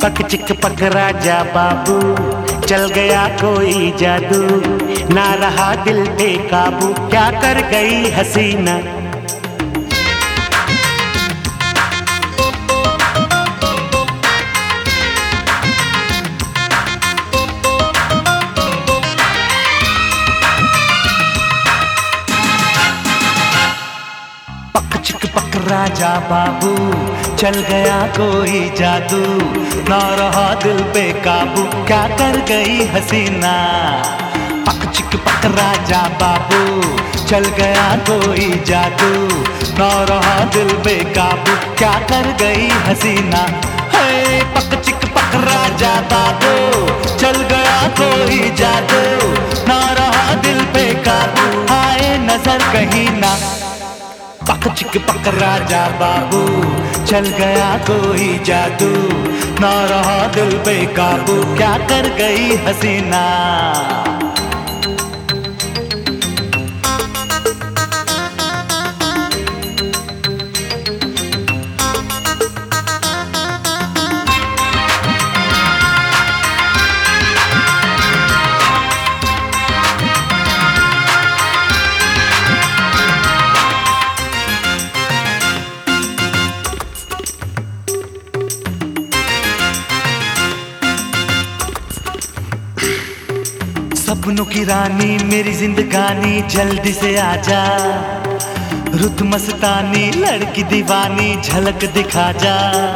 पक चिक पक राजा बाबू, चल गया कोई जादू, ना रहा दिल पे काबू, क्या कर गई हसीना। पक चिक पक राजा बाबू, चल गया कोई जादू, ना रहा दिल पे काबू, क्या कर गई हसीना। पक चिक पक राजा बाबू, चल गया कोई जादू, ना रहा दिल पे काबू, क्या कर गई हसीना। हे पक चिक पक राजा बाबू, चल गया कोई जादू, ना रहा दिल पे काबू, आए नजर कहीं ना। पक चिक पक राजा बाबू, चल गया कोई जादू, ना रहा दिल पे काबू, क्या कर गई हसीना। सपनों की रानी मेरी जिंदगानी, जल्दी से आजा, रुत मस्तानी लड़की दीवानी, झलक दिखा जा।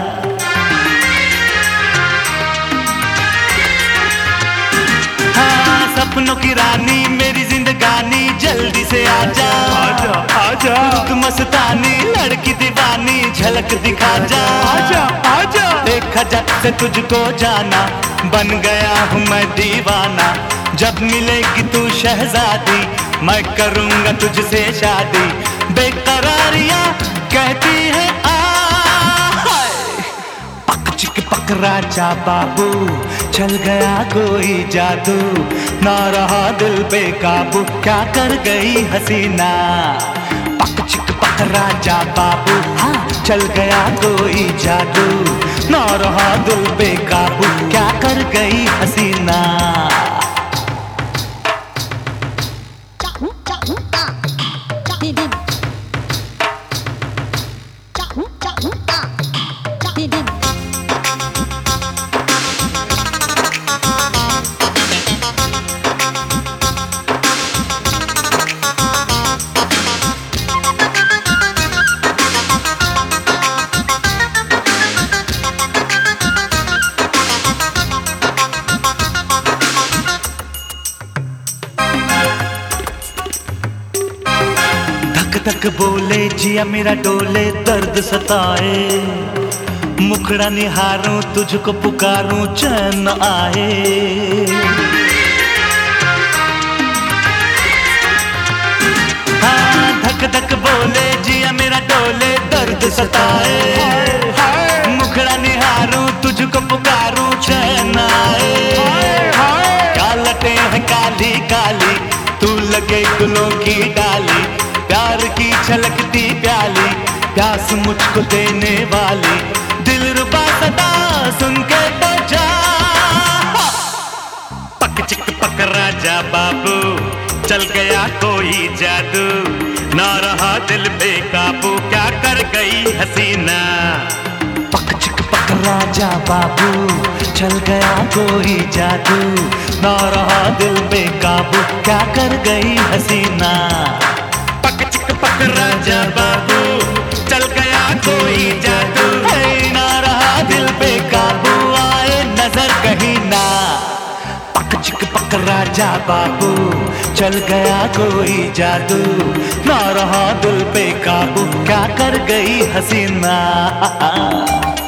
हाँ सपनों की रानी मेरी जिंदगानी, जल्दी से आजा, आजा आजा, रुत मस्तानी लड़की दीवानी, झलक दिखा जा। आजा आजा, देखा जब से तुझको जाना, बन गया हूँ मैं दीवाना, जब मिलेगी तू शहजादी, मैं करूंगा तुझसे शादी। बेकरारियां कहती है आ, पक चिक पक राजा बाबू, चल गया कोई जादू, ना रहा दिल पे काबू, क्या कर गई हसीना। पक चिक पक राजा बाबू, हाँ चल गया कोई जादू, ना रहा दिल पे काबू, क्या कर गई हसीना। तक बोले जिया मेरा डोले, दर्द सताए, मुखड़ा निहारूं तुझको पुकारूं, चैन आए। हाँ धक धक बोले जिया मेरा डोले, दर्द सताए, मुखड़ा निहारूं तुझको पुकारूं, चैन आए। कालटे हैं काली काली, तू लगे गुलों की डाली, प्यार की छलकती प्याली, प्यास मुझको देने वाली, दिलरुबा सदा सुन के तो जा। पक चिक पक राजा बाबू, चल गया कोई जादू, ना रहा दिल पे काबू, क्या कर गई हसीना। पक चिक पक राजा बाबू, चल गया कोई जादू, ना रहा दिल पे काबू, क्या कर गई हसीना। पक चिक पक राजा बाबू, चल गया कोई जादू, ना रहा दिल पे काबू, आए नजर कहीं ना। पक चिक पक राजा बाबू, चल गया कोई जादू, ना रहा दिल पे काबू, क्या कर गई हसीना।